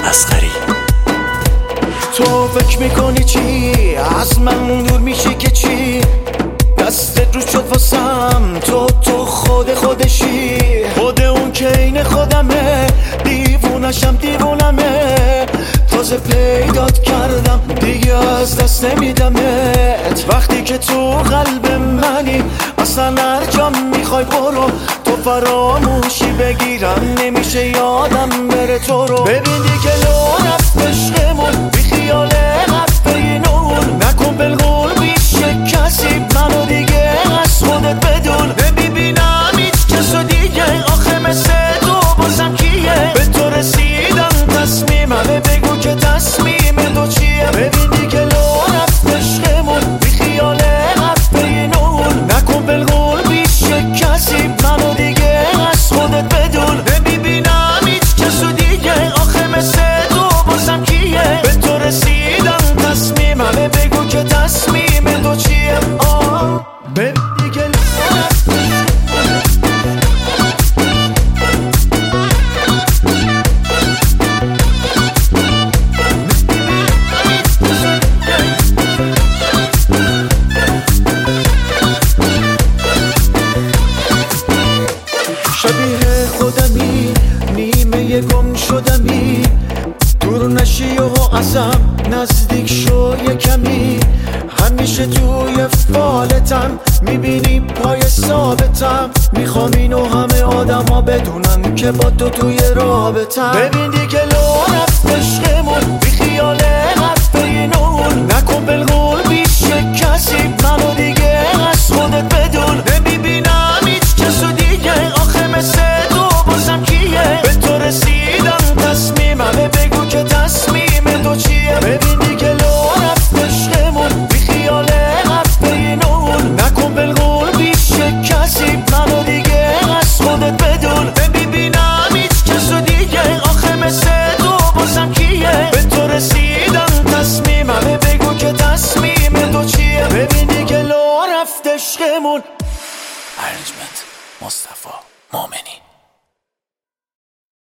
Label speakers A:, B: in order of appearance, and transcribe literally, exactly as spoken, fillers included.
A: اصغری.
B: تو فکر میکنی چی؟ از من دور میشی که چی؟ دستت رو شد واسم، تو تو خود خودشی، خود اون که این خودمه، دیوونشم دیوونمه، تازه پیدات کردم دیگه از دست نمیدمت. وقتی که تو قلب منی اصلا هر جا میخوای برو، تو فراموشی بگیرم نمیشه یادم بره تو رو. ببین دیگه لو رفت عشقمون، بی خیال حرف اینون، نکن بالقول بیشه کسی منو دیگه از خودت بدون. نمیبینم هیچ کسو دیگه، آخه مثل تو بازم کیه؟ به تو رسیدم تصمیممه، بگو که تصمیم تو چیه؟ ببین دیگه لو رفت عشقمون، بی خیال حرف اینون، نکن بالقول بیشه کسی منو دیگه از خودت بدون. نمیبینم هیچ کسو دیگه، آخه مثل تو بازم کیه؟ به تو رسیدم تصمیممه، بگو که تصمیم تو چیه؟ آه ببین دیگه لو رفت شبیه خودمی، نیمه گم شدمی، دور نشی و ازم نزدیک شو یه کمی. همیشه توی فالتم میبینی پای ثابتم، میخوام اینو همه آدم ها بدونن که با تو توی رابطم. ببین دیگه لو رفت عشقمون، بی خیال حرف اینون، نکن بالقول بیشه کسی منو دیگه از خودت بدون. نمیبینم هیچ کسو دیگه، آخه مثل تو بازم کیه؟ به تو رسیدم تصمیممه، بگو که تصمیم تو چیه؟ ببین دیگه لو رفت عشقمون، بی خیال حرف اینون، نکن بالقول بیشه کسی منو دیگه از خودت بدون. نمیبینم هیچ کسو دیگه، آخه مثل تو بازم کیه؟ به تو رسیدم تصمیممه، بگو که تصمیم تو چیه؟ ببین دیگه لو رفت عشقمون.
A: ارنجمنت مصطفی مومنی.